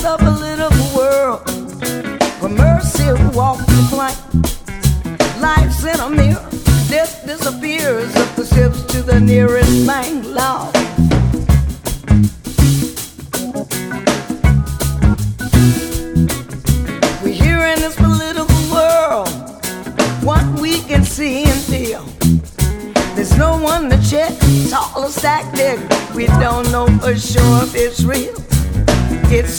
a political world where mercy walks the plank. Life's in a mirror, death disappears up the steps to the nearest bank. Love. We're here in this political world, what we can see and feel. There's no one to check, tall or stack deck. We don't know for sure if it's real. It's